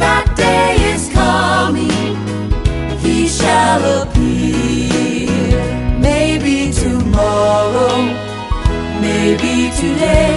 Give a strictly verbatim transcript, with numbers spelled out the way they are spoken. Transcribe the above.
that day is coming, he shall appear. Maybe tomorrow, maybe today.